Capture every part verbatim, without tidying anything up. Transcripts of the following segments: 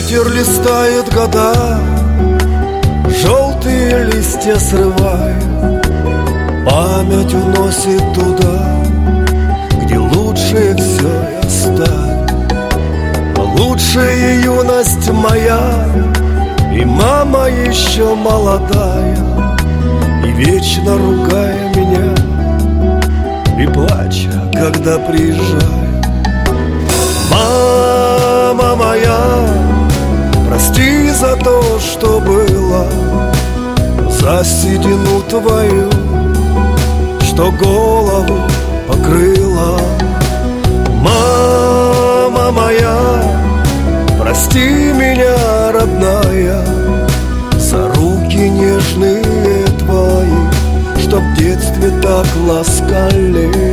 Ветер листает года, желтые листья срывает, память уносит туда, где лучшее все и оставит. Лучшая юность моя, и мама еще молодая, и вечно ругая меня, и плача, когда приезжаю. Мама моя, прости за то, что было, за седину твою, что голову покрыла. Мама моя, прости меня, родная, за руки нежные твои, что в детстве так ласкали.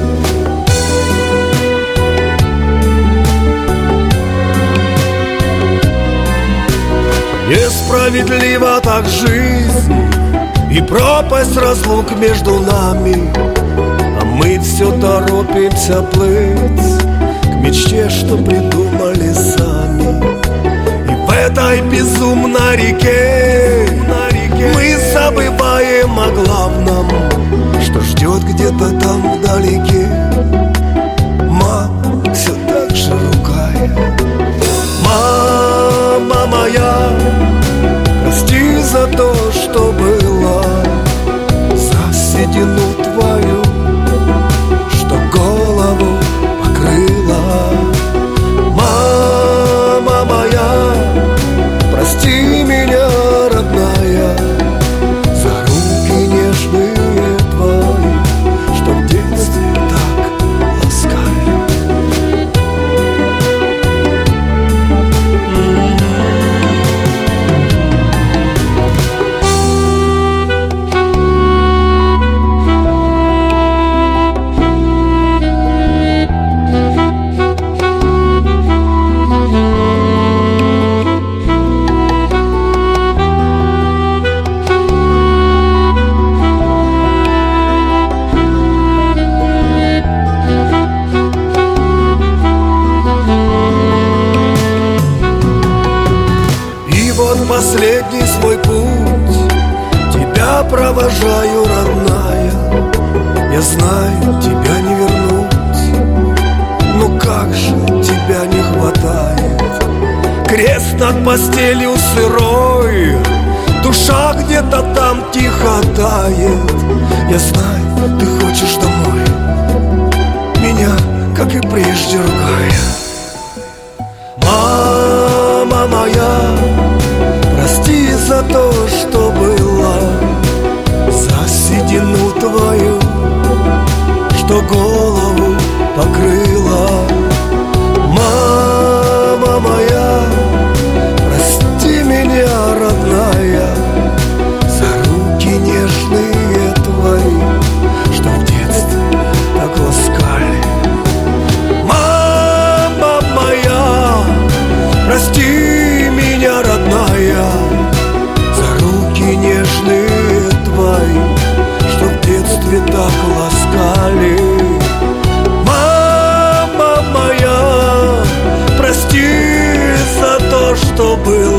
Несправедлива так жизнь и пропасть разлук между нами, а мы все торопимся плыть к мечте, что придумали сами. И в этой безумной реке, на реке мы забываем о главном, что ждет где-то там вдалеке. Мама все так же ругая. Мама моя, прости за то, что было, за седину твою, что голову покрыла. Мама моя, прости меня, родная, за руки нежные твои, что в детстве так ласкали. Последний свой путь тебя провожаю, родная. Я знаю, тебя не вернуть, но как же тебя не хватает. Крест над постелью сырой, душа где-то там тихо тает. Я знаю, ты хочешь домой, меня, как и прежде, ругая. Мама моя, прости за то, что было, за седину твою, что голову покрыла. Мама моя, прости меня, родная, за руки нежные твои, что в детстве так ласкали. Мама моя, прости меня, родная, за руки нежные твои, что в детстве так ласкали. Мама моя, прости за то, что было,